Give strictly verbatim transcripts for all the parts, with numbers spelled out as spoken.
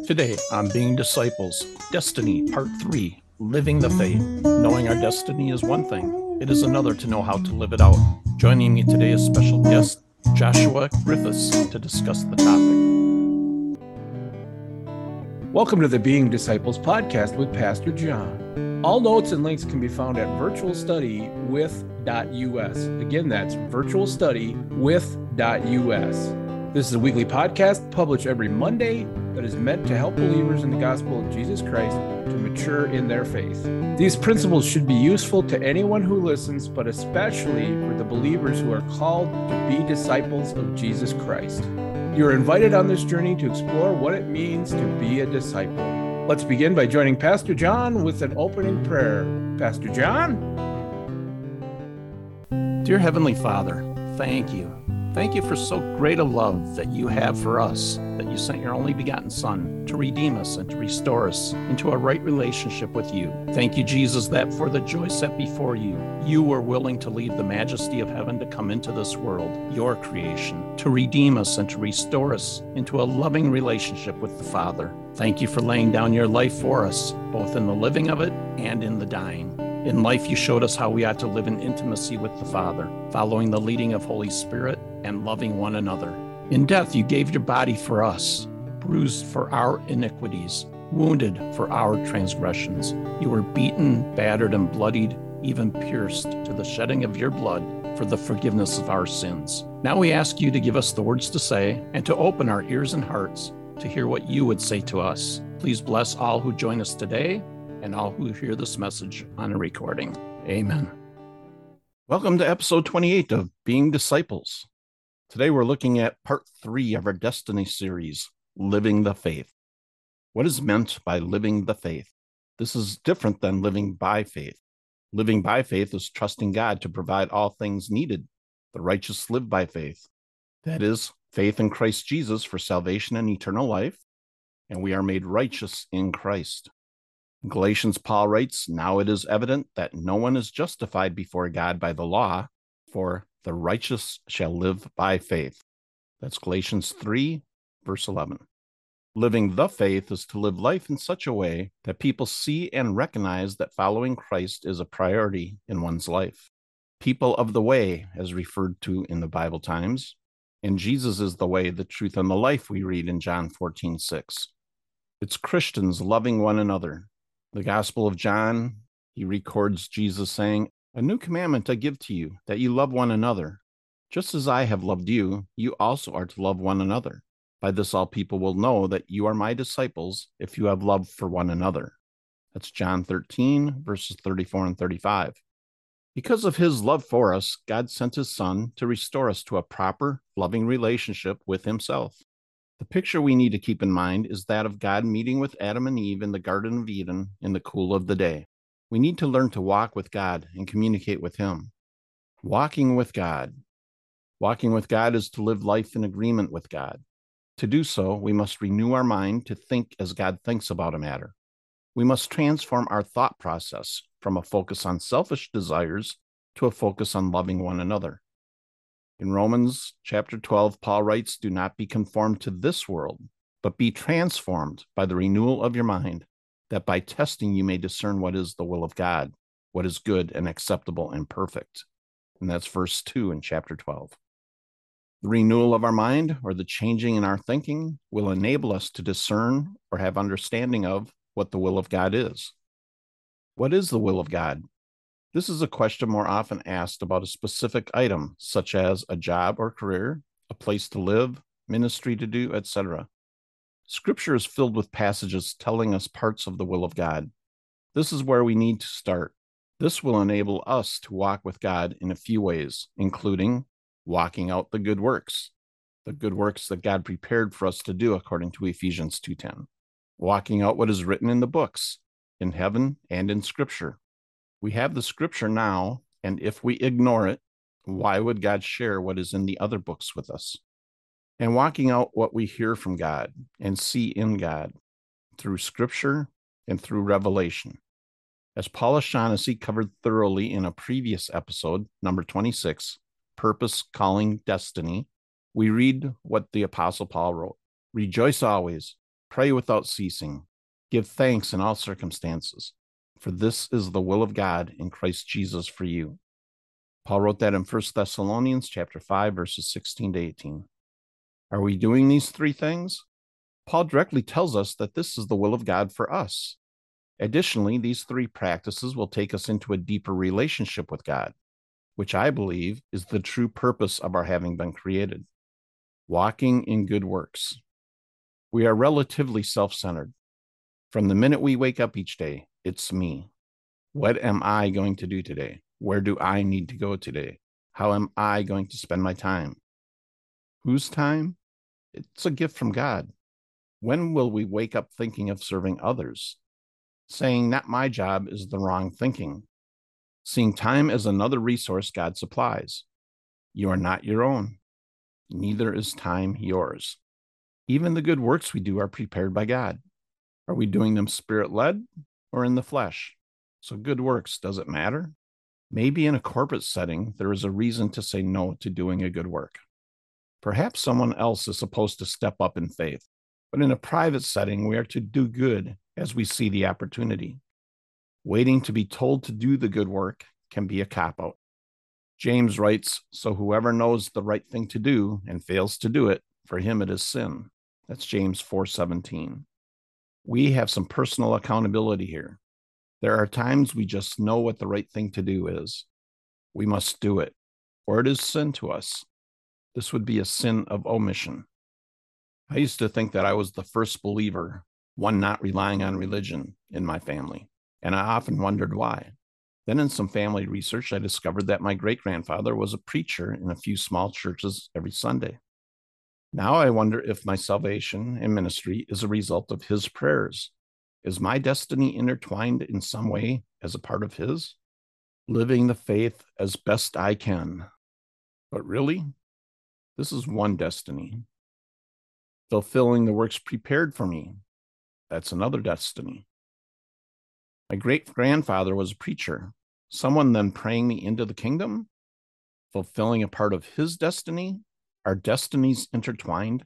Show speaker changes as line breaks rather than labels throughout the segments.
Today on Being Disciples, Destiny, Part three, Living the Faith. Knowing our destiny is one thing. It is another to know how to live it out. Joining me today is special guest Joshua Griffiths to discuss the topic.
Welcome to the Being Disciples podcast with Pastor John. All notes and links can be found at virtual study with dot U S. Again, that's virtual study with dot U S. This is a weekly podcast published every Monday that is meant to help believers in the gospel of Jesus Christ to mature in their faith. These principles should be useful to anyone who listens, but especially for the believers who are called to be disciples of Jesus Christ. You are invited on this journey to explore what it means to be a disciple. Let's begin by joining Pastor John with an opening prayer. Pastor John?
Dear Heavenly Father, thank you. Thank you for so great a love that you have for us, that you sent your only begotten Son to redeem us and to restore us into a right relationship with you. Thank you, Jesus, that for the joy set before you, you were willing to leave the majesty of heaven to come into this world, your creation, to redeem us and to restore us into a loving relationship with the Father. Thank you for laying down your life for us, both in the living of it and in the dying. In life, you showed us how we ought to live in intimacy with the Father, following the leading of Holy Spirit and loving one another. In death, you gave your body for us, bruised for our iniquities, wounded for our transgressions. You were beaten, battered, and bloodied, even pierced to the shedding of your blood for the forgiveness of our sins. Now we ask you to give us the words to say and to open our ears and hearts to hear what you would say to us. Please bless all who join us today and all who hear this message on a recording. Amen. Welcome to episode twenty-eight of Being Disciples. Today we're looking at part three of our Destiny series, Living the Faith. What is meant by living the faith? This is different than living by faith. Living by faith is trusting God to provide all things needed. The righteous live by faith. That is, faith in Christ Jesus for salvation and eternal life, and we are made righteous in Christ. In Galatians, Paul writes, "Now it is evident that no one is justified before God by the law, for the righteous shall live by faith." That's Galatians three, verse eleven. Living the faith is to live life in such a way that people see and recognize that following Christ is a priority in one's life. People of the way, as referred to in the Bible times, and Jesus is the way, the truth, and the life, we read in John fourteen six. It's Christians loving one another. The Gospel of John, he records Jesus saying, "A new commandment I give to you, that you love one another. Just as I have loved you, you also are to love one another. By this all people will know that you are my disciples, if you have love for one another." That's John thirteen, verses thirty-four and thirty-five. Because of his love for us, God sent his Son to restore us to a proper, loving relationship with himself. The picture we need to keep in mind is that of God meeting with Adam and Eve in the Garden of Eden in the cool of the day. We need to learn to walk with God and communicate with him. Walking with God. Walking with God is to live life in agreement with God. To do so, we must renew our mind to think as God thinks about a matter. We must transform our thought process from a focus on selfish desires to a focus on loving one another. In Romans chapter twelve, Paul writes, "Do not be conformed to this world, but be transformed by the renewal of your mind, that by testing you may discern what is the will of God, what is good and acceptable and perfect." And that's verse two in chapter twelve. The renewal of our mind, or the changing in our thinking, will enable us to discern or have understanding of what the will of God is. What is the will of God? This is a question more often asked about a specific item, such as a job or career, a place to live, ministry to do, et cetera. Scripture is filled with passages telling us parts of the will of God. This is where we need to start. This will enable us to walk with God in a few ways, including walking out the good works, the good works that God prepared for us to do according to Ephesians two ten. Walking out what is written in the books, in heaven and in Scripture. We have the Scripture now, and if we ignore it, why would God share what is in the other books with us? And walking out what we hear from God and see in God through Scripture and through revelation. As Paul O'Shaughnessy covered thoroughly in a previous episode, number twenty-six, Purpose, Calling, Destiny, we read what the Apostle Paul wrote. "Rejoice always, Pray without ceasing. Give thanks in all circumstances, for this is the will of God in Christ Jesus for you. Paul wrote that in First Thessalonians chapter five, verses sixteen to eighteen. Are we doing these three things? Paul directly tells us that this is the will of God for us. Additionally, these three practices will take us into a deeper relationship with God, which I believe is the true purpose of our having been created. Walking in good works. We are relatively self-centered. From the minute we wake up each day, it's me. What am I going to do today? Where do I need to go today? How am I going to spend my time? Whose time? It's a gift from God. When will we wake up thinking of serving others? Saying not my job is the wrong thinking. Seeing time as another resource God supplies. You are not your own. Neither is time yours. Even the good works we do are prepared by God. Are we doing them spirit-led or in the flesh? So good works, does it matter? Maybe in a corporate setting, there is a reason to say no to doing a good work. Perhaps someone else is supposed to step up in faith, but in a private setting, we are to do good as we see the opportunity. Waiting to be told to do the good work can be a cop-out. James writes, so whoever knows the right thing to do and fails to do it, for him it is sin. That's James four seventeen. We have some personal accountability here. There are times we just know what the right thing to do is. We must do it, or it is sin to us. This would be a sin of omission. I used to think that I was the first believer, one not relying on religion in my family, and I often wondered why. Then in some family research, I discovered that my great-grandfather was a preacher in a few small churches every Sunday. Now I wonder if my salvation and ministry is a result of his prayers. Is my destiny intertwined in some way as a part of his? Living the faith as best I can. But really, this is one destiny. Fulfilling the works prepared for me, that's another destiny. My great-grandfather was a preacher, someone then praying me into the kingdom, fulfilling a part of his destiny. Are destinies intertwined?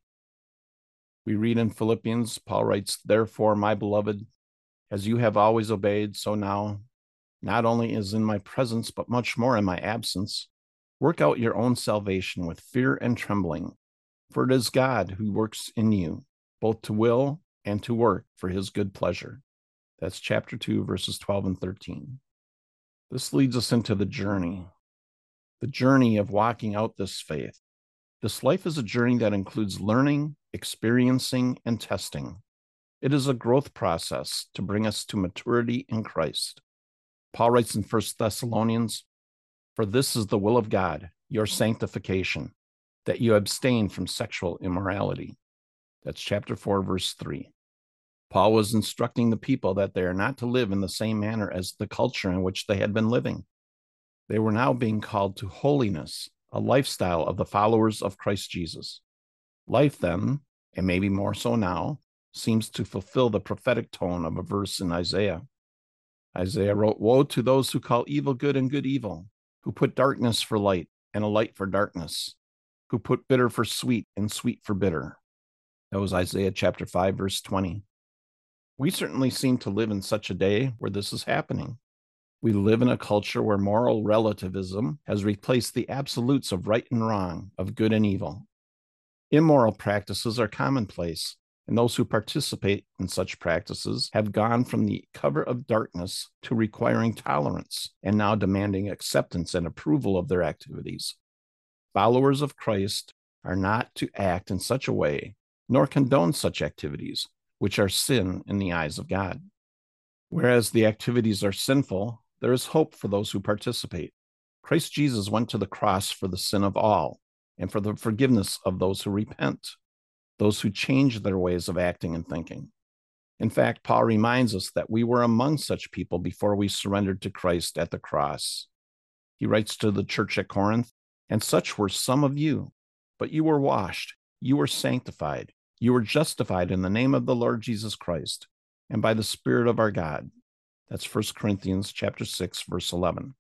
We read in Philippians, Paul writes, therefore, my beloved, as you have always obeyed, so now, not only as in my presence, but much more in my absence, work out your own salvation with fear and trembling, for it is God who works in you, both to will and to work for his good pleasure. That's chapter two, verses twelve and thirteen. This leads us into the journey, the journey of walking out this faith. This life is a journey that includes learning, experiencing, and testing. It is a growth process to bring us to maturity in Christ. Paul writes in First Thessalonians, for this is the will of God, your sanctification, that you abstain from sexual immorality. That's chapter four, verse three. Paul was instructing the people that they are not to live in the same manner as the culture in which they had been living. They were now being called to holiness, a lifestyle of the followers of Christ Jesus. Life then, and maybe more so now, seems to fulfill the prophetic tone of a verse in Isaiah. Isaiah wrote, woe to those who call evil good and good evil, who put darkness for light and a light for darkness, who put bitter for sweet and sweet for bitter. That was Isaiah chapter five, verse twenty. We certainly seem to live in such a day where this is happening. We live in a culture where moral relativism has replaced the absolutes of right and wrong, of good and evil. Immoral practices are commonplace, and those who participate in such practices have gone from the cover of darkness to requiring tolerance and now demanding acceptance and approval of their activities. Followers of Christ are not to act in such a way, nor condone such activities, which are sin in the eyes of God. Whereas the activities are sinful, there is hope for those who participate. Christ Jesus went to the cross for the sin of all and for the forgiveness of those who repent, those who change their ways of acting and thinking. In fact, Paul reminds us that we were among such people before we surrendered to Christ at the cross. He writes to the church at Corinth, and such were some of you, but you were washed, you were sanctified, you were justified in the name of the Lord Jesus Christ and by the Spirit of our God. That's First Corinthians chapter six, verse eleven.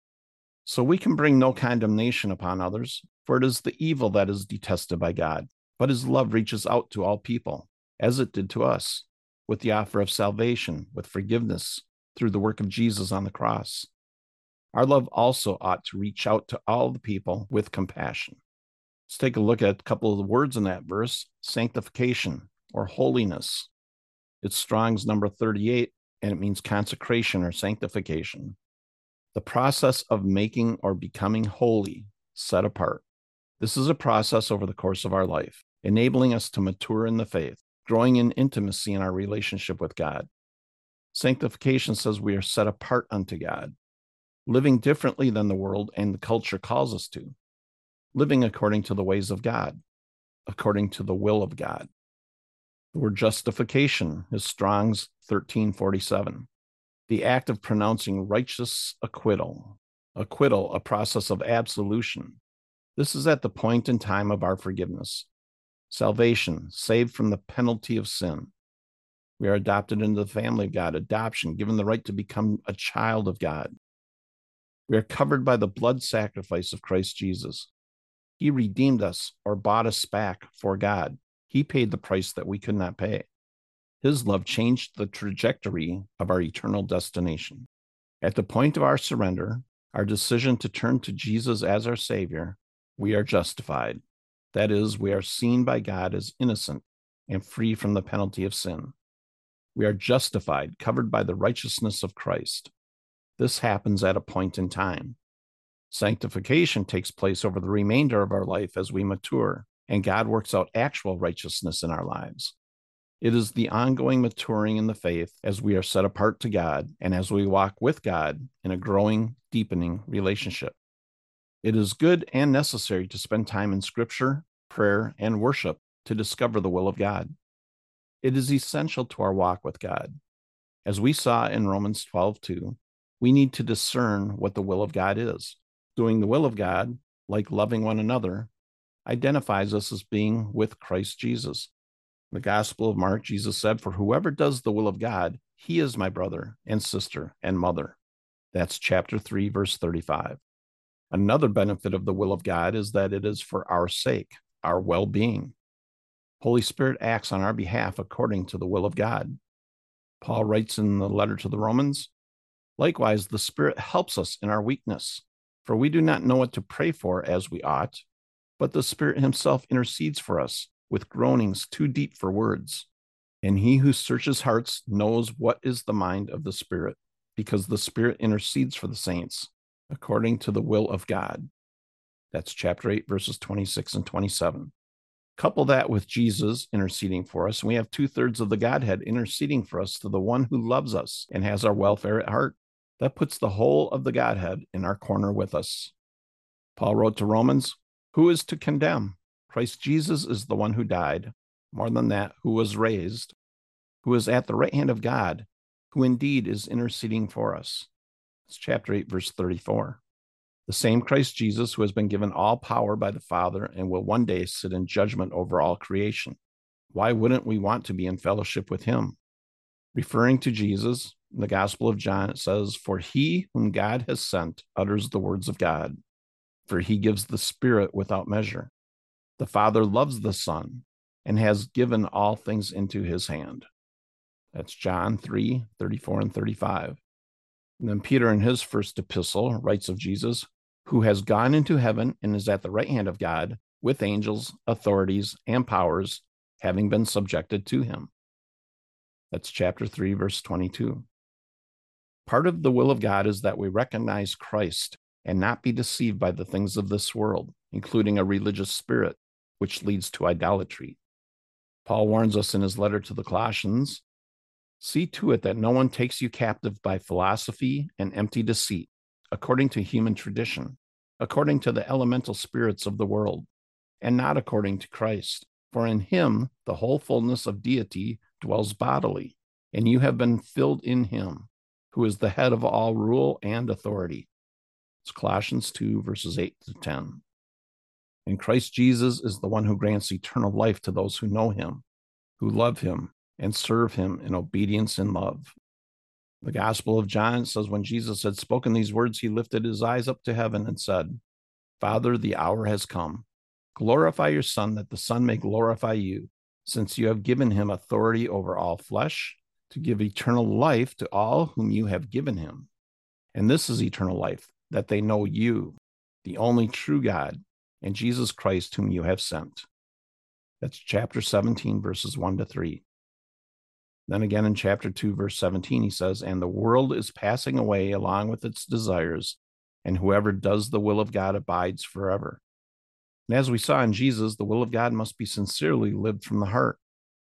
So we can bring no condemnation upon others, for it is the evil that is detested by God, but his love reaches out to all people. as it did to us, with the offer of salvation, with forgiveness through the work of Jesus on the cross. Our love also ought to reach out to all the people with compassion. Let's take a look at a couple of the words in that verse. Sanctification, or holiness. It's Strong's number thirty-eight, and it means consecration or sanctification. The process of making or becoming holy, set apart. This is a process over the course of our life, enabling us to mature in the faith, growing in intimacy in our relationship with God. Sanctification says we are set apart unto God, living differently than the world and the culture calls us to, living according to the ways of God, according to the will of God. The word justification is Strong's thirteen forty-seven. The act of pronouncing righteous acquittal. Acquittal, a process of absolution. This is at the point in time of our forgiveness. Salvation, saved from the penalty of sin. We are adopted into the family of God, adoption, given the right to become a child of God. We are covered by the blood sacrifice of Christ Jesus. He redeemed us or bought us back for God. He paid the price that we could not pay. His love changed the trajectory of our eternal destination. At the point of our surrender, our decision to turn to Jesus as our Savior, we are justified. That is, we are seen by God as innocent and free from the penalty of sin. We are justified, covered by the righteousness of Christ. This happens at a point in time. Sanctification takes place over the remainder of our life as we mature, and God works out actual righteousness in our lives. It is the ongoing maturing in the faith as we are set apart to God and as we walk with God in a growing, deepening relationship. It is good and necessary to spend time in Scripture, prayer, and worship to discover the will of God. It is essential to our walk with God. As we saw in Romans twelve two, we need to discern what the will of God is. Doing the will of God, like loving one another, identifies us as being with Christ Jesus. In the Gospel of Mark, Jesus said, "For whoever does the will of God, he is my brother and sister and mother." That's chapter three, verse thirty-five. Another benefit of the will of God is that it is for our sake, our well-being. Holy Spirit acts on our behalf according to the will of God. Paul writes in the letter to the Romans, "Likewise, the Spirit helps us in our weakness, for we do not know what to pray for as we ought, but the Spirit himself intercedes for us with groanings too deep for words. And he who searches hearts knows what is the mind of the Spirit, because the Spirit intercedes for the saints according to the will of God." That's chapter eight, verses twenty-six and twenty-seven. Couple that with Jesus interceding for us, and we have two-thirds of the Godhead interceding for us to the one who loves us and has our welfare at heart. That puts the whole of the Godhead in our corner with us. Paul wrote to Romans, "Who is to condemn? Christ Jesus is the one who died. More than that, who was raised, who is at the right hand of God, who indeed is interceding for us." It's chapter eight, verse thirty-four. The same Christ Jesus who has been given all power by the Father and will one day sit in judgment over all creation. Why wouldn't we want to be in fellowship with him? Referring to Jesus, in the Gospel of John, it says, "For he whom God has sent utters the words of God, for he gives the Spirit without measure. The Father loves the Son and has given all things into his hand." That's John three, thirty-four and thirty-five. And then Peter, in his first epistle, writes of Jesus, "Who has gone into heaven and is at the right hand of God, with angels, authorities, and powers, having been subjected to him." That's chapter three, verse twenty-two. Part of the will of God is that we recognize Christ and not be deceived by the things of this world, including a religious spirit, which leads to idolatry. Paul warns us in his letter to the Colossians, "See to it that no one takes you captive by philosophy and empty deceit, according to human tradition, according to the elemental spirits of the world, and not according to Christ. For in him the whole fullness of deity dwells bodily, and you have been filled in him, who is the head of all rule and authority." It's Colossians two, verses eight to ten. And Christ Jesus is the one who grants eternal life to those who know him, who love him, and serve him in obedience and love. The Gospel of John says, when Jesus had spoken these words, he lifted his eyes up to heaven and said, "Father, the hour has come. Glorify your Son, that the Son may glorify you, since you have given him authority over all flesh, to give eternal life to all whom you have given him. And this is eternal life, that they know you, the only true God, and Jesus Christ whom you have sent. That's chapter seventeen, verses one to three. Then again in chapter two, verse seventeen, he says, and the world is passing away along with its desires, and whoever does the will of God abides forever. And as we saw in Jesus, the will of God must be sincerely lived from the heart.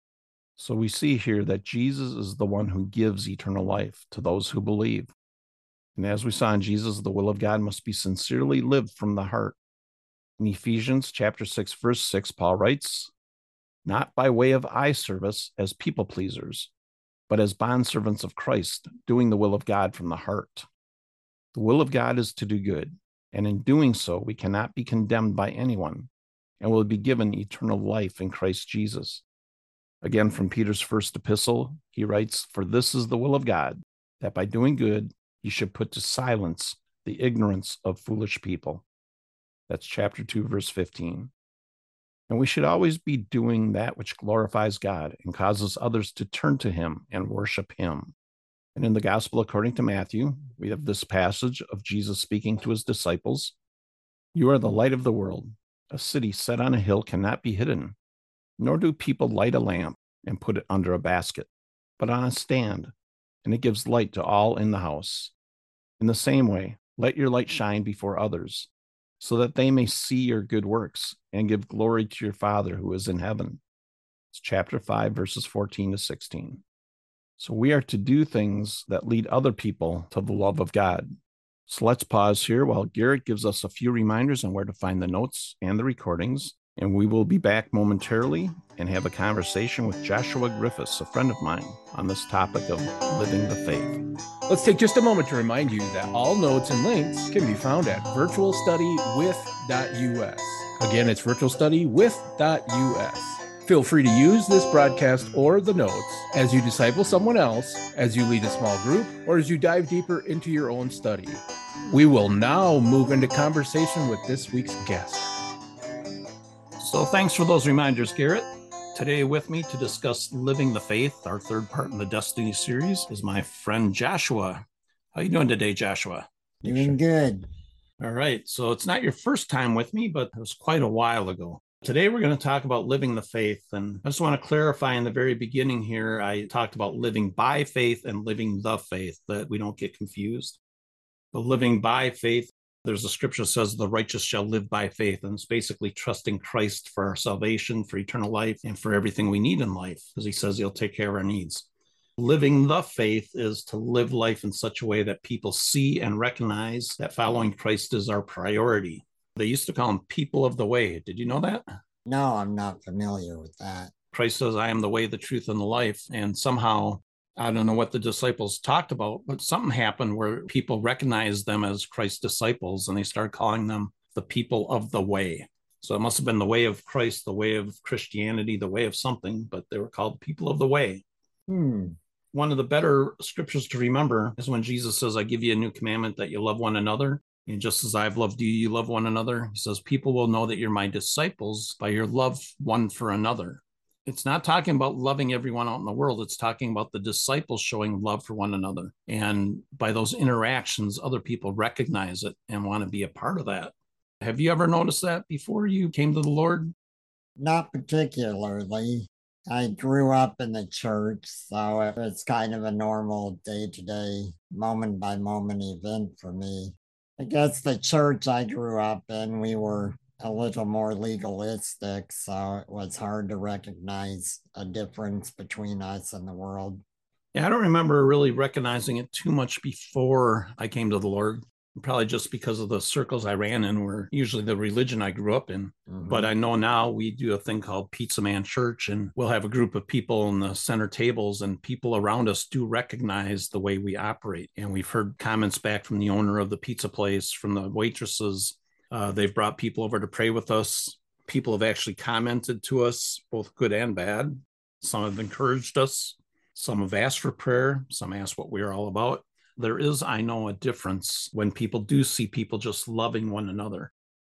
So we see here that Jesus is the one who gives eternal life to those who believe. And as we saw in Jesus, the will of God must be sincerely lived from the heart. In Ephesians chapter six, verse six, Paul writes, not by way of eye service as people pleasers, but as bondservants of Christ, doing the will of God from the heart. The will of God is to do good, and in doing so, we cannot be condemned by anyone, and will be given eternal life in Christ Jesus. Again, from Peter's first epistle, he writes, for this is the will of God, that by doing good, you should put to silence the ignorance of foolish people. That's chapter two, verse fifteen. And we should always be doing that which glorifies God and causes others to turn to him and worship him. And in the gospel according to Matthew, we have this passage of Jesus speaking to his disciples. You are the light of the world. A city set on a hill cannot be hidden, nor do people light a lamp and put it under a basket, but on a stand, and it gives light to all in the house. In the same way, let your light shine before others, so that they may see your good works and give glory to your Father who is in heaven. It's chapter five, verses fourteen to sixteen. So we are to do things that lead other people to the love of God. So let's pause here while Garrett gives us a few reminders on where to find the notes and the recordings. And we will be back momentarily and have a conversation with Joshua Griffiths, a friend of mine, on this topic of living the faith.
Let's take just a moment to remind you that all notes and links can be found at virtual study with dot U S. Again, it's virtual study with dot U S. Feel free to use this broadcast or the notes as you disciple someone else, as you lead a small group, or as you dive deeper into your own study. We will now move into conversation with this week's guest.
So thanks for those reminders, Garrett. Today with me to discuss Living the Faith, our third part in the Destiny series, is my friend Joshua. How you doing today, Joshua?
Doing good.
All right. So it's not your first time with me, but it was quite a while ago. Today we're going to talk about living the faith. And I just want to clarify in the very beginning here, I talked about living by faith and living the faith, that we don't get confused. But living by faith, there's a scripture that says the righteous shall live by faith. And it's basically trusting Christ for our salvation, for eternal life, and for everything we need in life, because he says he'll take care of our needs. Living the faith is to live life in such a way that people see and recognize that following Christ is our priority. They used to call them people of the way. Did you know that?
No, I'm not familiar with that.
Christ says, I am the way, the truth, and the life. And somehow, I don't know what the disciples talked about, but something happened where people recognized them as Christ's disciples, and they started calling them the people of the way. So it must have been the way of Christ, the way of Christianity, the way of something, but they were called people of the way.
Hmm.
One of the better scriptures to remember is when Jesus says, I give you a new commandment, that you love one another. And just as I've loved you, you love one another. He says, people will know that you're my disciples by your love one for another. It's not talking about loving everyone out in the world. It's talking about the disciples showing love for one another. And by those interactions, other people recognize it and want to be a part of that. Have you ever noticed that before you came to the Lord?
Not particularly. I grew up in the church, so it was kind of a normal day-to-day, moment-by-moment event for me. I guess the church I grew up in, we were a little more legalistic, so it was hard to recognize a difference between us and the world.
Yeah, I don't remember really recognizing it too much before I came to the Lord. Probably just because of the circles I ran in were usually the religion I grew up in. Mm-hmm. But I know now we do a thing called Pizza Man Church, and we'll have a group of people in the center tables, and people around us do recognize the way we operate. And we've heard comments back from the owner of the pizza place, from the waitresses. Uh, they've brought people over to pray with us. People have actually commented to us, both good and bad. Some have encouraged us. Some have asked for prayer. Some asked what we're all about. There is, I know, a difference when people do see people just loving one another.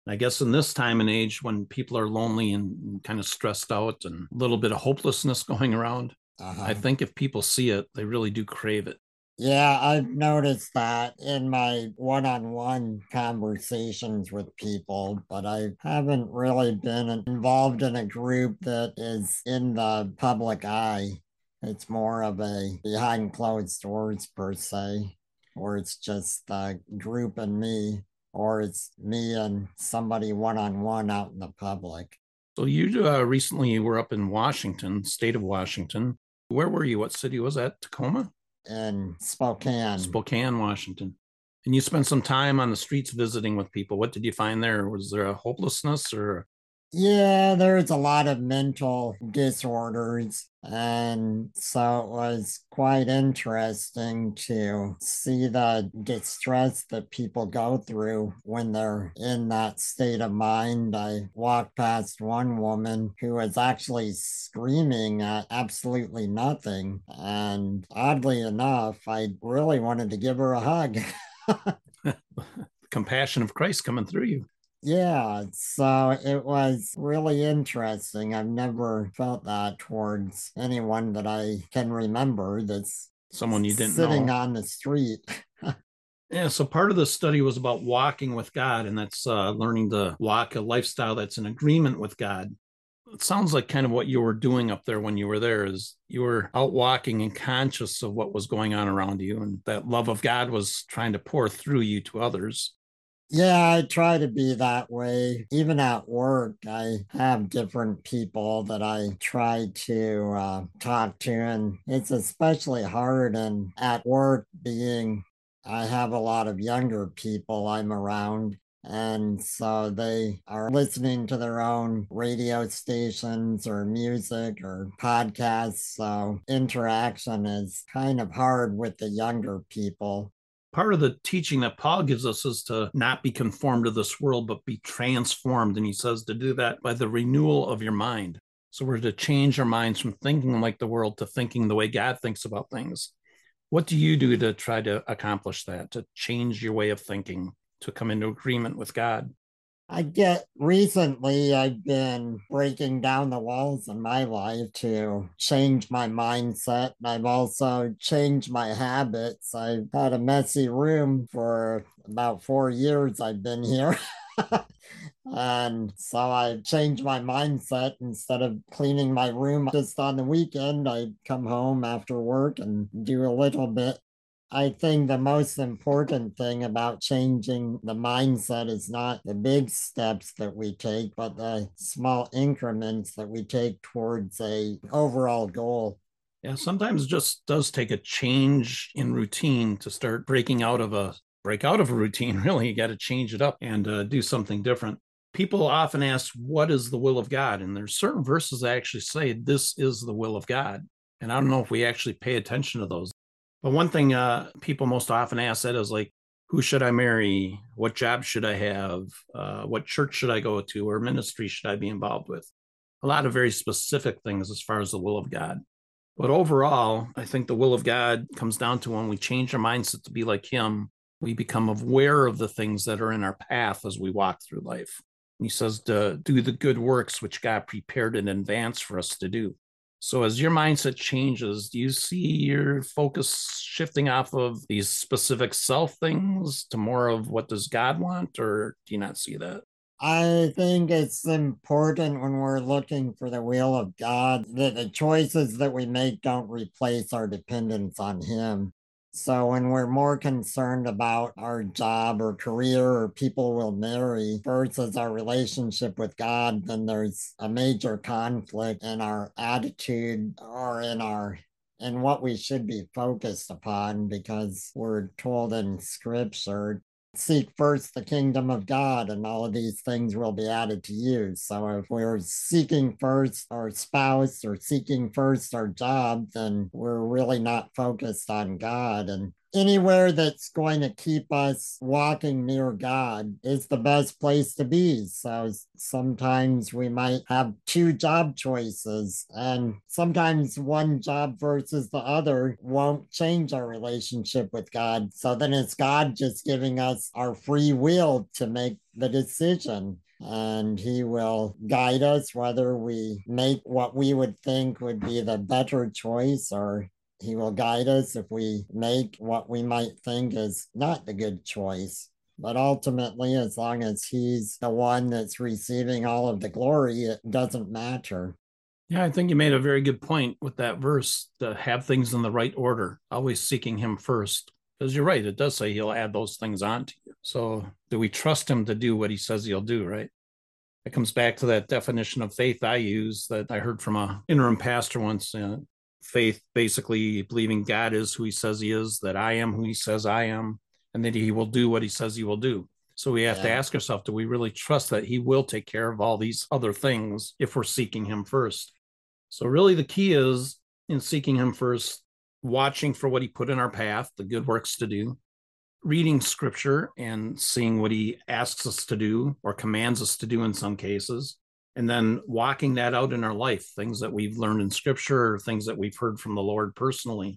I guess in this time and age when people are lonely and kind of stressed out and a little bit of hopelessness going around,
Uh-huh.
I think if people see it, they really do crave it.
Yeah, I've noticed that in my one on one conversations with people, but I haven't really been involved in a group that is in the public eye. It's more of a behind closed doors, per se, or it's just the group and me, or it's me and somebody one on one out in the public.
So you uh, recently were up in Washington, state of Washington. Where were you? What city was that? Tacoma?
In Spokane.
Spokane, Washington. And you spent some time on the streets visiting with people. What did you find there? Was there a hopelessness or?
Yeah, there's a lot of mental disorders. And so it was quite interesting to see the distress that people go through when they're in that state of mind. I walked past one woman who was actually screaming at absolutely nothing. And oddly enough, I really wanted to give her a hug.
Compassion of Christ coming through you.
Yeah, so it was really interesting. I've never felt that towards anyone that I can remember that's
someone you didn't
sitting
know
on the street.
Yeah, so part of the study was about walking with God, and that's uh, learning to walk a lifestyle that's in agreement with God. It sounds like kind of what you were doing up there when you were there is you were out walking and conscious of what was going on around you, and that love of God was trying to pour through you to others.
Yeah, I try to be that way. Even at work, I have different people that I try to uh, talk to, and it's especially hard. And at work, being I have a lot of younger people I'm around. And so they are listening to their own radio stations or music or podcasts. So interaction is kind of hard with the younger people.
Part of the teaching that Paul gives us is to not be conformed to this world, but be transformed. And he says to do that by the renewal of your mind. So we're to change our minds from thinking like the world to thinking the way God thinks about things. What do you do to try to accomplish that, to change your way of thinking, to come into agreement with God?
I get recently, I've been breaking down the walls in my life to change my mindset. I've also changed my habits. I've had a messy room for about four years I've been here. And so I changed my mindset. Instead of cleaning my room just on the weekend, I come home after work and do a little bit. I think the most important thing about changing the mindset is not the big steps that we take, but the small increments that we take towards a overall goal.
Yeah, sometimes it just does take a change in routine to start breaking out of a break out of a routine. Really, you got to change it up and uh, do something different. People often ask, what is the will of God? And there's certain verses that actually say this is the will of God. And I don't know if we actually pay attention to those. But one thing uh, people most often ask that is like, who should I marry? What job should I have? Uh, what church should I go to? Or ministry should I be involved with? A lot of very specific things as far as the will of God. But overall, I think the will of God comes down to when we change our mindset to be like him, we become aware of the things that are in our path as we walk through life. And he says to do the good works which God prepared in advance for us to do. So as your mindset changes, do you see your focus shifting off of these specific self things to more of what does God want, or do you not see that?
I think it's important when we're looking for the will of God that the choices that we make don't replace our dependence on him. So when we're more concerned about our job or career or people we'll marry versus our relationship with God, then there's a major conflict in our attitude or in our in what we should be focused upon, because we're told in scripture, seek first the kingdom of God and all of these things will be added to you. So if we're seeking first our spouse or seeking first our job, then we're really not focused on God. And anywhere that's going to keep us walking near God is the best place to be. So sometimes we might have two job choices, and sometimes one job versus the other won't change our relationship with God. So then it's God just giving us our free will to make the decision. And he will guide us whether we make what we would think would be the better choice, or he will guide us if we make what we might think is not the good choice. But ultimately, as long as he's the one that's receiving all of the glory, it doesn't matter.
Yeah, I think you made a very good point with that verse, to have things in the right order, always seeking him first. Because you're right, it does say he'll add those things on to you. So do we trust him to do what he says he'll do, right? It comes back to that definition of faith I use that I heard from an interim pastor once. Uh, faith, basically believing God is who he says he is, that I am who he says I am, and that he will do what he says he will do. So we have yeah. to ask ourselves, do we really trust that he will take care of all these other things if we're seeking him first? So really the key is in seeking him first, watching for what he put in our path, the good works to do, reading scripture and seeing what he asks us to do or commands us to do in some cases, and then walking that out in our life, things that we've learned in scripture or things that we've heard from the Lord personally.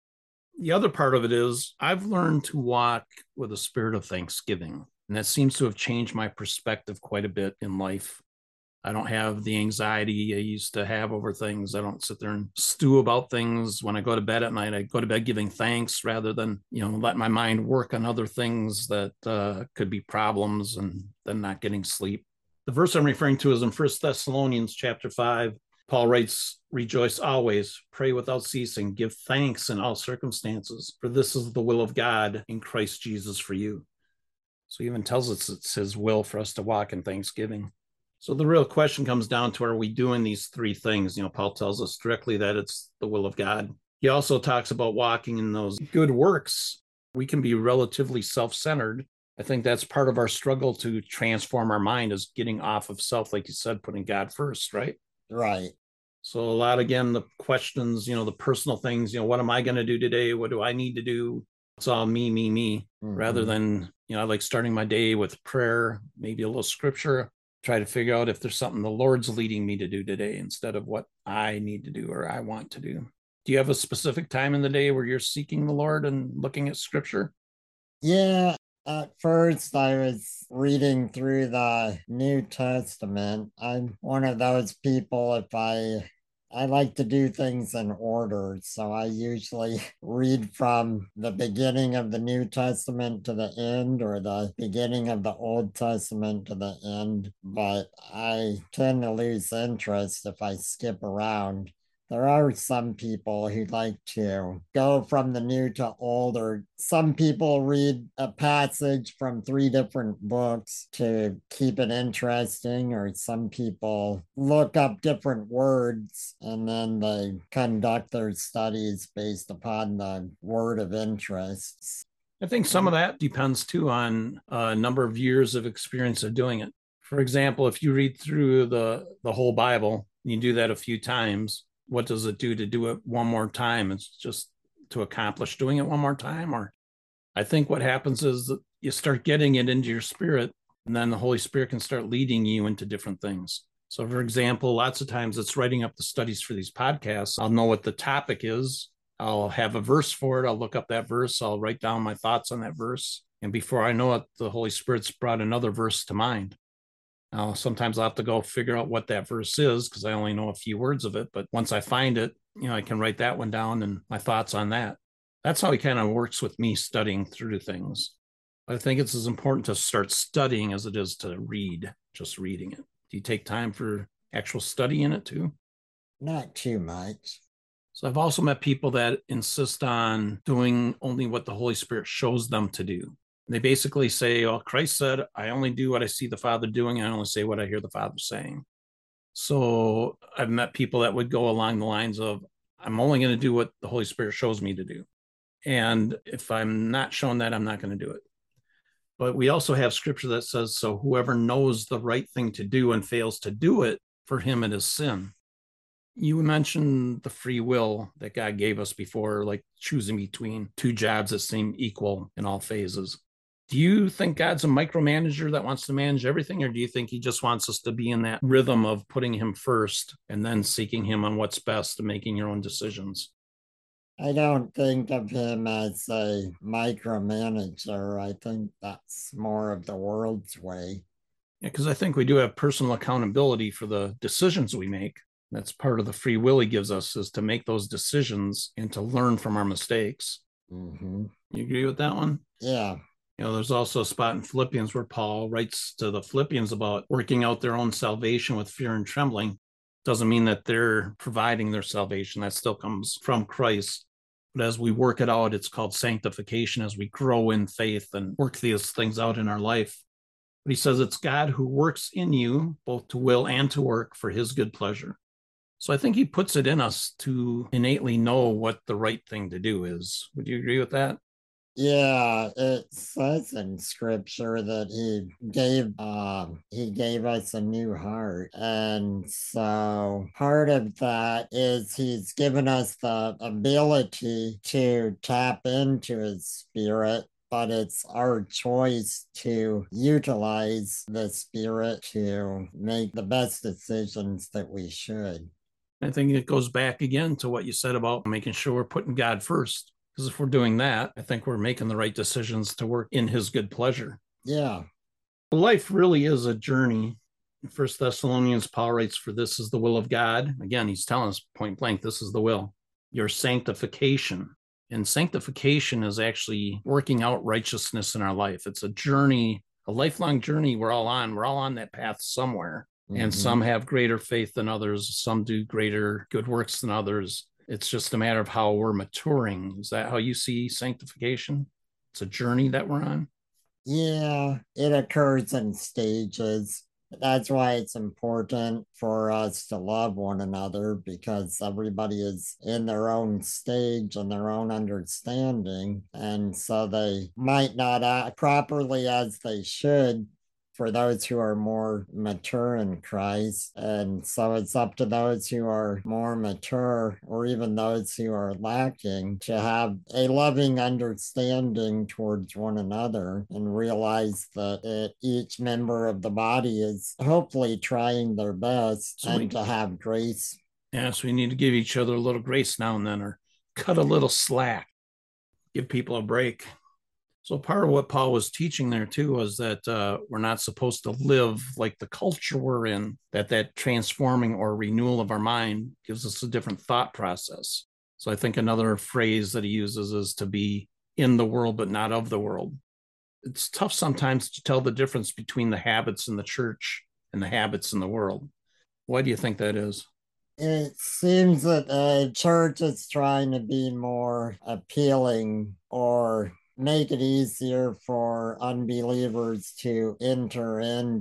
The other part of it is I've learned to walk with a spirit of thanksgiving, and that seems to have changed my perspective quite a bit in life. I don't have the anxiety I used to have over things. I don't sit there and stew about things. When I go to bed at night, I go to bed giving thanks rather than, you know, let my mind work on other things that uh, could be problems and then not getting sleep. The verse I'm referring to is in First Thessalonians chapter five. Paul writes, "Rejoice always, pray without ceasing, give thanks in all circumstances, for this is the will of God in Christ Jesus for you." So he even tells us it's his will for us to walk in thanksgiving. So the real question comes down to, are we doing these three things? You know, Paul tells us directly that it's the will of God. He also talks about walking in those good works. We can be relatively self-centered. I think that's part of our struggle to transform our mind, is getting off of self, like you said, putting God first, right?
Right.
So a lot, again, the questions, you know, the personal things, you know, what am I going to do today? What do I need to do? It's all me, me, me, mm-hmm. rather than, you know, I like starting my day with prayer, maybe a little scripture, try to figure out if there's something the Lord's leading me to do today instead of what I need to do or I want to do. Do you have a specific time in the day where you're seeking the Lord and looking at scripture?
Yeah, at first I was reading through the New Testament. I'm one of those people, if I I like to do things in order. So I usually read from the beginning of the New Testament to the end, or the beginning of the Old Testament to the end. But I tend to lose interest if I skip around. There are some people who like to go from the new to old, or some people read a passage from three different books to keep it interesting, or some people look up different words and then they conduct their studies based upon the word of interest.
I think some of that depends too on a number of years of experience of doing it. For example, if you read through the, the whole Bible, you do that a few times, what does it do to do it one more time? It's just to accomplish doing it one more time. Or I think what happens is that you start getting it into your spirit, and then the Holy Spirit can start leading you into different things. So for example, lots of times it's writing up the studies for these podcasts. I'll know what the topic is. I'll have a verse for it. I'll look up that verse. I'll write down my thoughts on that verse. And before I know it, the Holy Spirit's brought another verse to mind. Now, sometimes I'll have to go figure out what that verse is because I only know a few words of it. But once I find it, you know, I can write that one down and my thoughts on that. That's how he kind of works with me studying through things. But I think it's as important to start studying as it is to read, just reading it. Do you take time for actual study in it too?
Not too much.
So I've also met people that insist on doing only what the Holy Spirit shows them to do. They basically say, oh, Christ said, I only do what I see the Father doing. I only say what I hear the Father saying. So I've met people that would go along the lines of, I'm only going to do what the Holy Spirit shows me to do. And if I'm not shown that, I'm not going to do it. But we also have scripture that says, so whoever knows the right thing to do and fails to do it, for him it is sin. You mentioned the free will that God gave us before, like choosing between two jobs that seem equal in all phases. Do you think God's a micromanager that wants to manage everything, or do you think he just wants us to be in that rhythm of putting him first and then seeking him on what's best and making your own decisions?
I don't think of him as a micromanager. I think that's more of the world's way.
Yeah, because I think we do have personal accountability for the decisions we make. That's part of the free will he gives us, is to make those decisions and to learn from our mistakes.
Mm-hmm.
You agree with that one?
Yeah.
You know, there's also a spot in Philippians where Paul writes to the Philippians about working out their own salvation with fear and trembling. Doesn't mean that they're providing their salvation. That still comes from Christ. But as we work it out, it's called sanctification, as we grow in faith and work these things out in our life. But he says it's God who works in you both to will and to work for his good pleasure. So I think he puts it in us to innately know what the right thing to do is. Would you agree with that?
Yeah, it says in scripture that he gave um he gave us a new heart. And so part of that is he's given us the ability to tap into his spirit, but it's our choice to utilize the spirit to make the best decisions that we should.
I think it goes back again to what you said about making sure we're putting God first. Because if we're doing that, I think we're making the right decisions to work in his good pleasure.
Yeah.
Life really is a journey. In First Thessalonians, Paul writes, "For this is the will of God." Again, he's telling us point blank, this is the will. Your sanctification. And sanctification is actually working out righteousness in our life. It's a journey, a lifelong journey we're all on. We're all on that path somewhere. Mm-hmm. And some have greater faith than others. Some do greater good works than others. It's just a matter of how we're maturing. Is that how you see sanctification? It's a journey that we're on.
Yeah, it occurs in stages. That's why it's important for us to love one another, because everybody is in their own stage and their own understanding. And so they might not act properly as they should for those who are more mature in Christ. And so it's up to those who are more mature, or even those who are lacking, to have a loving understanding towards one another and realize that it, each member of the body is hopefully trying their best, so and we, to have grace.
Yeah, so we need to give each other a little grace now and then, or cut a little slack, give people a break. So part of what Paul was teaching there too was that uh, we're not supposed to live like the culture we're in, that that transforming or renewal of our mind gives us a different thought process. So I think another phrase that he uses is to be in the world, but not of the world. It's tough sometimes to tell the difference between the habits in the church and the habits in the world. Why do you think that is?
It seems that the church is trying to be more appealing, or make it easier for unbelievers to enter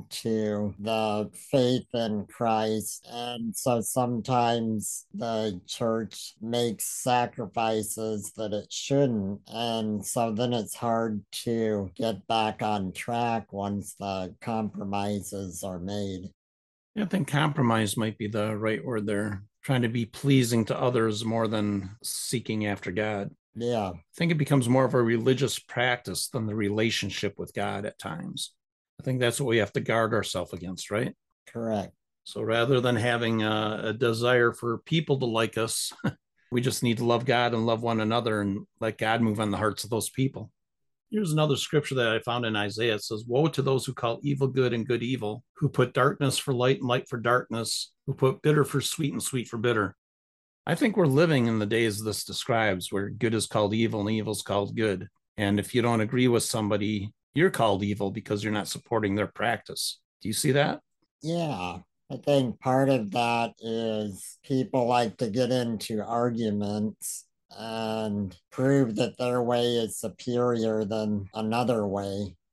into the faith in Christ. And so sometimes the church makes sacrifices that it shouldn't. And so then it's hard to get back on track once the compromises are made.
I think compromise might be the right word there. Trying to be pleasing to others more than seeking after God.
Yeah.
I think it becomes more of a religious practice than the relationship with God at times. I think that's what we have to guard ourselves against, right?
Correct.
So rather than having a, a desire for people to like us, we just need to love God and love one another and let God move on the hearts of those people. Here's another scripture that I found in Isaiah. It says, "Woe to those who call evil good and good evil, who put darkness for light and light for darkness, who put bitter for sweet and sweet for bitter." I think we're living in the days this describes, where good is called evil and evil is called good. And if you don't agree with somebody, you're called evil because you're not supporting their practice. Do you see that?
Yeah. I think part of that is people like to get into arguments and prove that their way is superior than another way.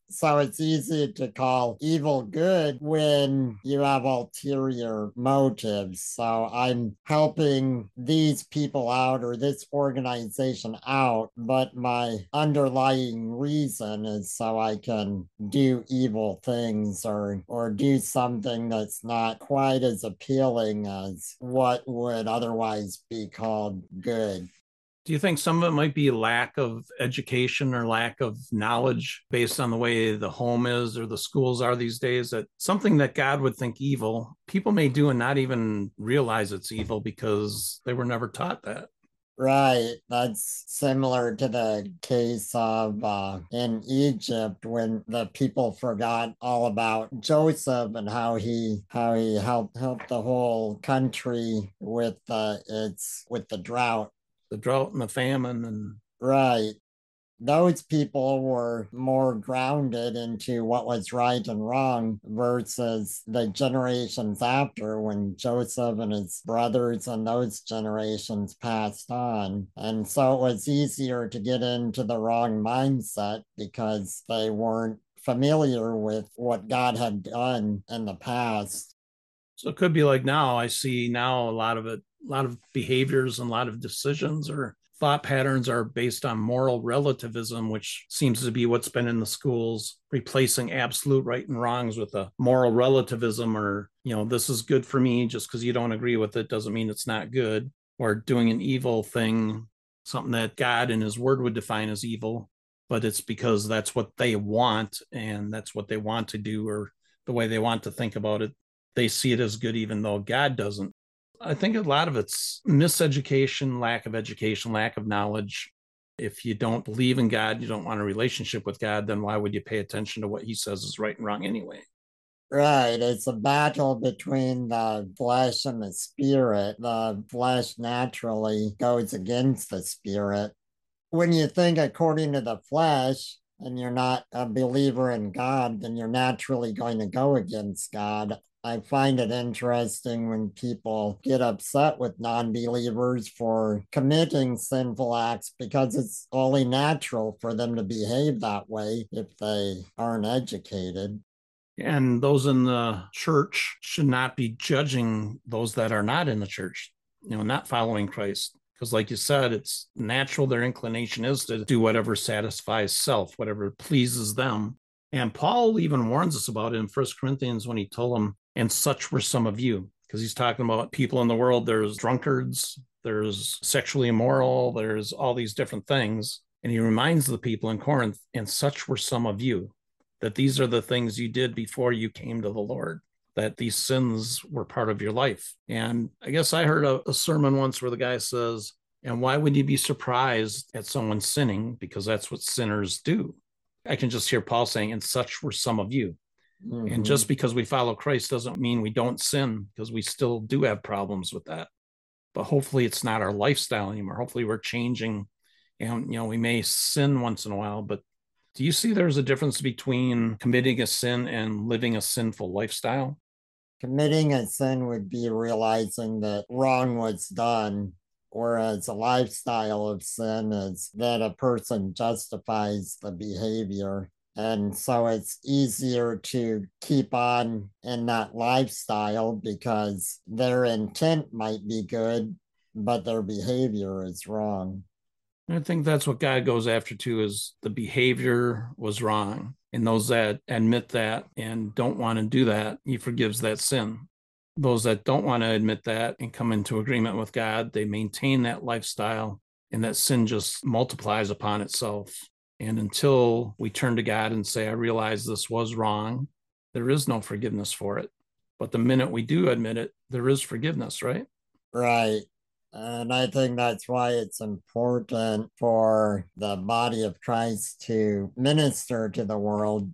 So it's easy to call evil good when you have ulterior motives. So I'm helping these people out or this organization out, but my underlying reason is so I can do evil things or or do something that's not quite as appealing as what would otherwise be called good.
Do you think some of it might be lack of education or lack of knowledge based on the way the home is or the schools are these days? That something that God would think evil, people may do and not even realize it's evil because they were never taught that.
Right. That's similar to the case of uh, in Egypt when the people forgot all about Joseph and how he how he helped helped the whole country with uh, its with the drought.
The drought and the famine. And
Right. Those people were more grounded into what was right and wrong versus the generations after when Joseph and his brothers and those generations passed on. And so it was easier to get into the wrong mindset because they weren't familiar with what God had done in the past.
So it could be like now, I see now a lot of it, a lot of behaviors and a lot of decisions or thought patterns are based on moral relativism, which seems to be what's been in the schools, replacing absolute right and wrongs with a moral relativism, or, you know, this is good for me. Just because you don't agree with it doesn't mean it's not good, or doing an evil thing, something that God in his word would define as evil, but it's because that's what they want and that's what they want to do, or the way they want to think about it. They see it as good, even though God doesn't. I think a lot of it's miseducation, lack of education, lack of knowledge. If you don't believe in God, you don't want a relationship with God, then why would you pay attention to what he says is right and wrong anyway?
Right. It's a battle between the flesh and the spirit. The flesh naturally goes against the spirit. When you think according to the flesh and you're not a believer in God, then you're naturally going to go against God. I find it interesting when people get upset with non believers for committing sinful acts because it's only natural for them to behave that way if they aren't educated.
And those in the church should not be judging those that are not in the church, you know, not following Christ. Because, like you said, it's natural. Their inclination is to do whatever satisfies self, whatever pleases them. And Paul even warns us about it in First Corinthians when he told them, and such were some of you, because he's talking about people in the world. There's drunkards, there's sexually immoral, there's all these different things. And he reminds the people in Corinth, and such were some of you, that these are the things you did before you came to the Lord, that these sins were part of your life. And I guess I heard a, a sermon once where the guy says, and why would you be surprised at someone sinning? Because that's what sinners do. I can just hear Paul saying, and such were some of you. Mm-hmm. And just because we follow Christ doesn't mean we don't sin, because we still do have problems with that. But hopefully it's not our lifestyle anymore. Hopefully we're changing, and, you know, we may sin once in a while, but do you see there's a difference between committing a sin and living a sinful lifestyle?
Committing a sin would be realizing that wrong was done, whereas a lifestyle of sin is that a person justifies the behavior. And so it's easier to keep on in that lifestyle because their intent might be good, but their behavior is wrong.
I think that's what God goes after too, is the behavior was wrong. And those that admit that and don't want to do that, he forgives that sin. Those that don't want to admit that and come into agreement with God, they maintain that lifestyle, and that sin just multiplies upon itself. And until we turn to God and say, I realize this was wrong, there is no forgiveness for it. But the minute we do admit it, there is forgiveness, right?
Right. And I think that's why it's important for the body of Christ to minister to the world.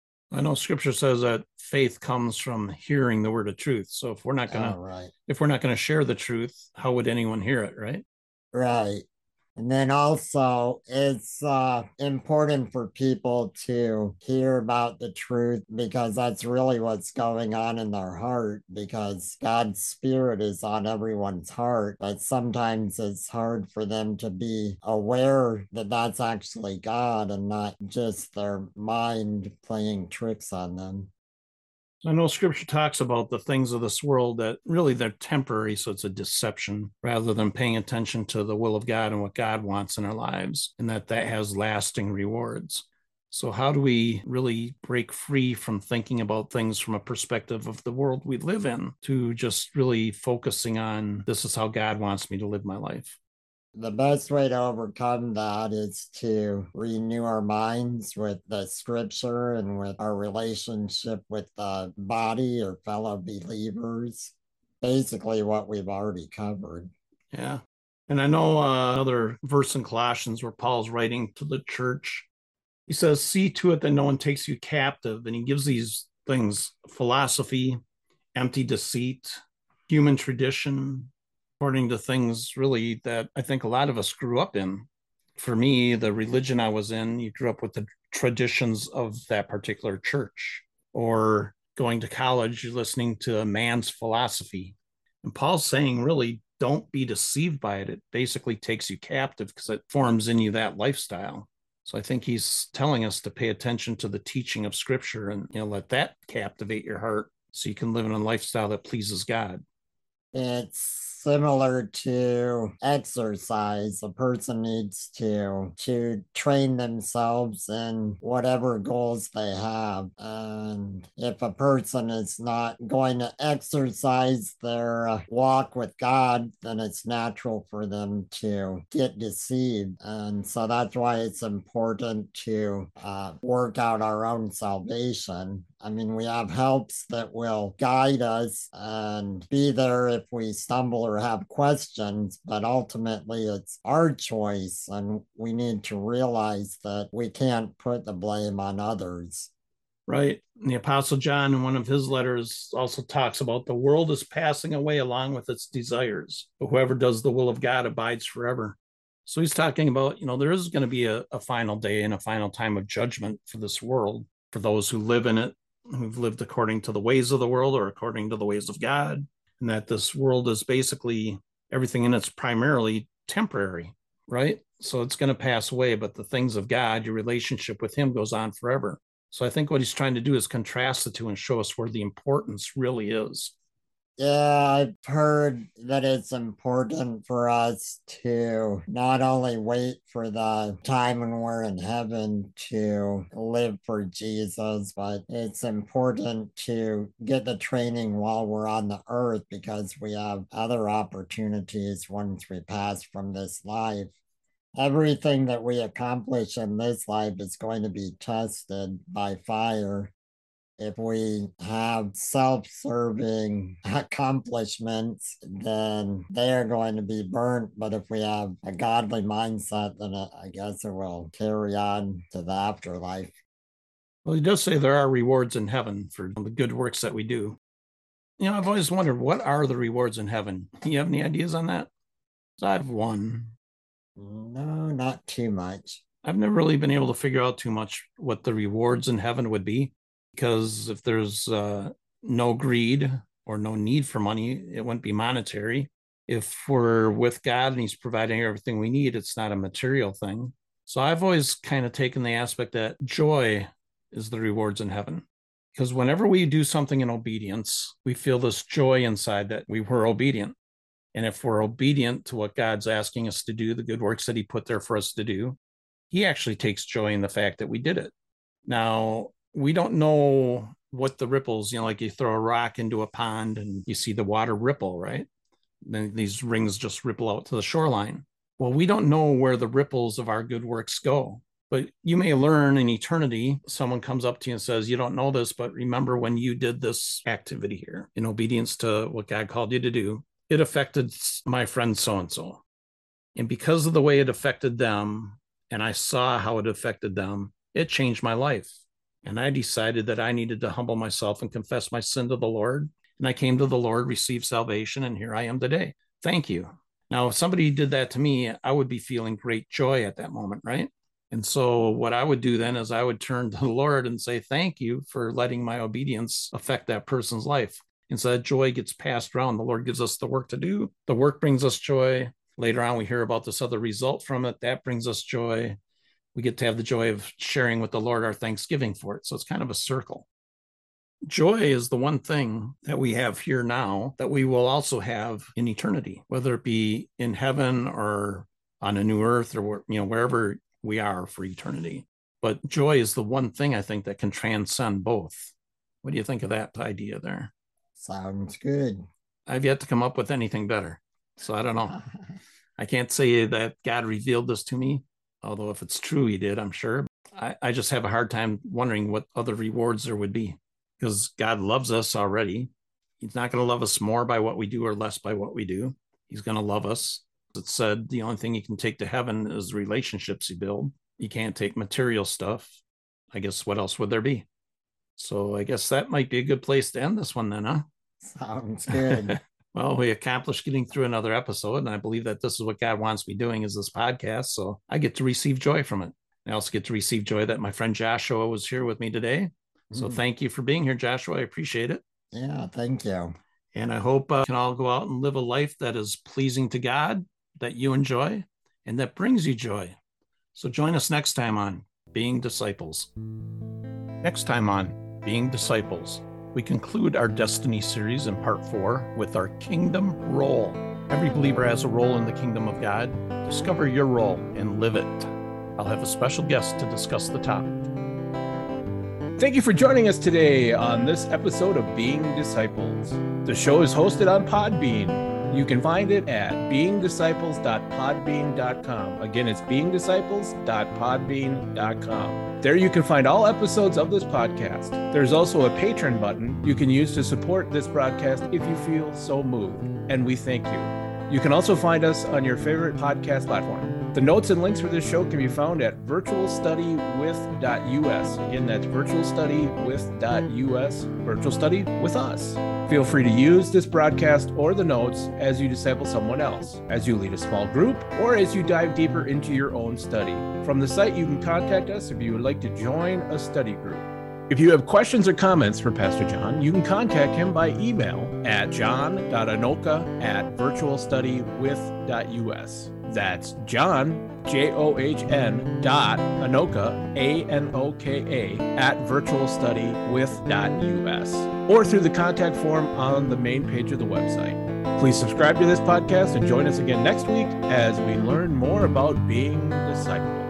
I know scripture says that faith comes from hearing the word of truth. So if we're not going
oh, right.
if we're not going to share the truth, how would anyone hear it, right?
Right. And then also, it's uh, important for people to hear about the truth because that's really what's going on in their heart, because God's Spirit is on everyone's heart. But sometimes it's hard for them to be aware that that's actually God and not just their mind playing tricks on them.
I know scripture talks about the things of this world that really they're temporary, so it's a deception rather than paying attention to the will of God and what God wants in our lives, and that that has lasting rewards. So how do we really break free from thinking about things from a perspective of the world we live in to just really focusing on this is how God wants me to live my life?
The best way to overcome that is to renew our minds with the scripture and with our relationship with the body or fellow believers. Basically, what we've already covered.
Yeah. And I know uh, another verse in Colossians where Paul's writing to the church. He says, see to it that no one takes you captive. And he gives these things: philosophy, empty deceit, human tradition, according to things really that I think a lot of us grew up in. For me, the religion I was in, you grew up with the traditions of that particular church. Or going to college, you're listening to a man's philosophy. And Paul's saying, really, don't be deceived by it. It basically takes you captive because it forms in you that lifestyle. So I think he's telling us to pay attention to the teaching of Scripture and, you know, let that captivate your heart so you can live in a lifestyle that pleases God.
It's similar to exercise. A person needs to to train themselves in whatever goals they have. And if a person is not going to exercise their uh, walk with God, then it's natural for them to get deceived. And so that's why it's important to uh, work out our own salvation. I mean, we have helps that will guide us and be there if we stumble or have questions, but ultimately it's our choice, and we need to realize that we can't put the blame on others.
Right. And the Apostle John, in one of his letters, also talks about the world is passing away along with its desires, but whoever does the will of God abides forever. So he's talking about, you know, there is going to be a, a final day and a final time of judgment for this world, for those who live in it, who've lived according to the ways of the world or according to the ways of God, and that this world is basically everything in it's primarily temporary, right? So it's going to pass away, but the things of God, your relationship with him goes on forever. So I think what he's trying to do is contrast the two and show us where the importance really is.
Yeah, I've heard that it's important for us to not only wait for the time when we're in heaven to live for Jesus, but it's important to get the training while we're on the earth because we have other opportunities once we pass from this life. Everything that we accomplish in this life is going to be tested by fire. If we have self-serving accomplishments, then they are going to be burnt. But if we have a godly mindset, then I guess it will carry on to the afterlife.
Well, he does say there are rewards in heaven for the good works that we do. You know, I've always wondered, what are the rewards in heaven? Do you have any ideas on that? I have one.
No, not too much.
I've never really been able to figure out too much what the rewards in heaven would be. Because if there's uh, no greed or no need for money, it wouldn't be monetary. If we're with God and he's providing everything we need, it's not a material thing. So I've always kind of taken the aspect that joy is the rewards in heaven. Because whenever we do something in obedience, we feel this joy inside that we were obedient. And if we're obedient to what God's asking us to do, the good works that he put there for us to do, he actually takes joy in the fact that we did it. Now, we don't know what the ripples, you know, like you throw a rock into a pond and you see the water ripple, right? Then these rings just ripple out to the shoreline. Well, we don't know where the ripples of our good works go, but you may learn in eternity. Someone comes up to you and says, you don't know this, but remember when you did this activity here in obedience to what God called you to do, it affected my friend so-and-so. And because of the way it affected them, and I saw how it affected them, it changed my life. And I decided that I needed to humble myself and confess my sin to the Lord. And I came to the Lord, received salvation, and here I am today. Thank you. Now, if somebody did that to me, I would be feeling great joy at that moment, right? And so what I would do then is I would turn to the Lord and say, thank you for letting my obedience affect that person's life. And so that joy gets passed around. The Lord gives us the work to do. The work brings us joy. Later on, we hear about this other result from it. That brings us joy. We get to have the joy of sharing with the Lord our thanksgiving for it. So it's kind of a circle. Joy is the one thing that we have here now that we will also have in eternity, whether it be in heaven or on a new earth or, you know, wherever we are for eternity. But joy is the one thing I think that can transcend both. What do you think of that idea there?
Sounds good.
I've yet to come up with anything better. So I don't know. I can't say that God revealed this to me, although if it's true, he did, I'm sure. I, I just have a hard time wondering what other rewards there would be, because God loves us already. He's not going to love us more by what we do or less by what we do. He's going to love us. It said the only thing you can take to heaven is relationships you build. You can't take material stuff. I guess what else would there be? So I guess that might be a good place to end this one then, huh?
Sounds good.
Well, we accomplished getting through another episode, and I believe that this is what God wants me doing, is this podcast. So I get to receive joy from it. I also get to receive joy that my friend Joshua was here with me today. So mm. thank you for being here, Joshua. I appreciate it.
Yeah, thank you.
And I hope uh, we can all go out and live a life that is pleasing to God, that you enjoy, and that brings you joy. So join us next time on Being Disciples. Next time on Being Disciples, we conclude our Destiny series in part four with our kingdom role. Every believer has a role in the kingdom of God. Discover your role and live it. I'll have a special guest to discuss the topic.
Thank you for joining us today on this episode of Being Disciples. The show is hosted on Podbean. You can find it at being disciples dot podbean dot com. Again, it's being disciples dot podbean dot com. There you can find all episodes of this podcast. There's also a Patreon button you can use to support this broadcast if you feel so moved, and we thank you. You can also find us on your favorite podcast platform. The notes and links for this show can be found at virtual study with dot U S. Again, that's virtual study with dot U S, virtual study with us. Feel free to use this broadcast or the notes as you disciple someone else, as you lead a small group, or as you dive deeper into your own study. From the site, you can contact us if you would like to join a study group. If you have questions or comments for Pastor John, you can contact him by email at john dot anoka at virtual study with dot U S. That's John, J O H N dot Anoka, A N O K A, at virtual study with dot U S, or through the contact form on the main page of the website. Please subscribe to this podcast and join us again next week as we learn more about being disciples.